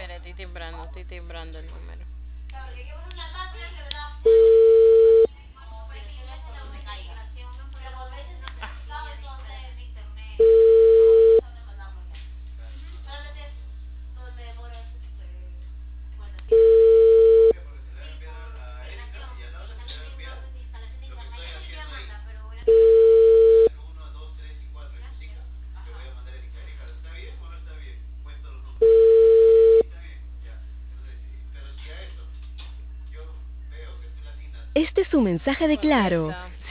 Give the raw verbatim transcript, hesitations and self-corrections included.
Estoy timbrando, estoy timbrando el número. Este es su mensaje de Claro. Contesta.